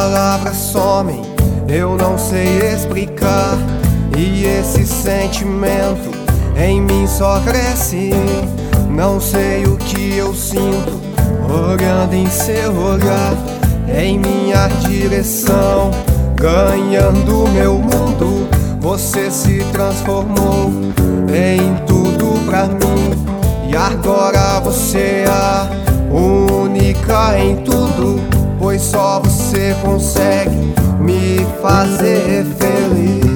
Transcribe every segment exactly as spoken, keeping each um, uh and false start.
palavras somem, eu não sei explicar. E esse sentimento em mim só cresce. Não sei o que eu sinto olhando em seu olhar, em minha direção, ganhando meu mundo. Você se transformou em tudo pra mim, e agora você é a única em tudo, pois só você consegue me fazer feliz.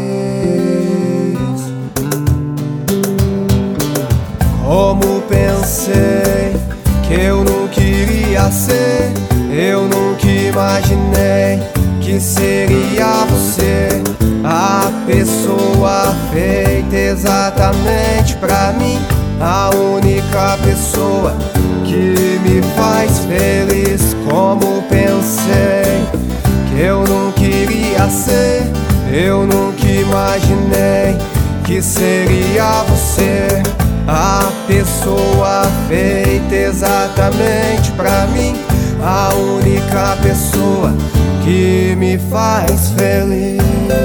Como pensei que eu não queria ser, eu nunca imaginei que seria você a pessoa feita exatamente pra mim, a única pessoa que me faz feliz. Como pensei que eu não queria ser, eu nunca imaginei que seria você a pessoa feita exatamente pra mim, a única pessoa que me faz feliz.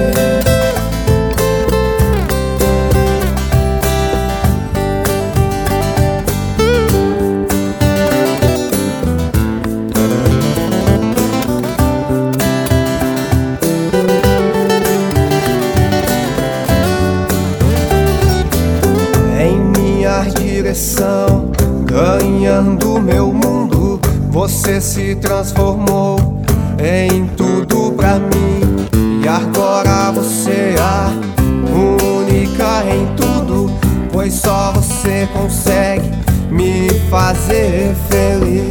Direção, ganhando meu mundo, você se transformou em tudo pra mim, e agora você é a única em tudo, pois só você consegue me fazer feliz.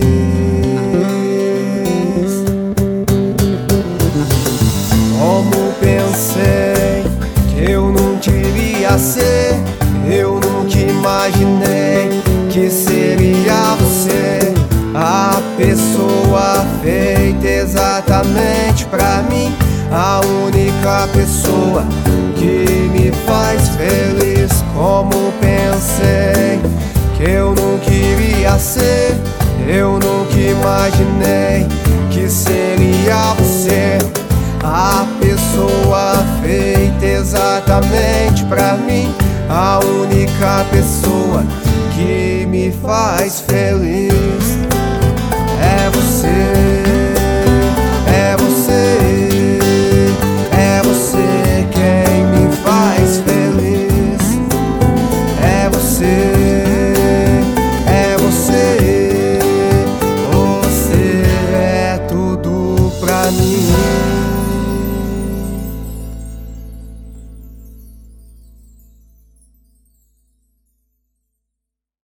Como pensei que eu não queria ser, eu nunca imaginei que seria você a pessoa feita exatamente pra mim, a única pessoa que me faz feliz. Como pensei que eu não queria ser, eu nunca imaginei que seria você a pessoa feita exatamente pra mim, a única pessoa que me faz feliz.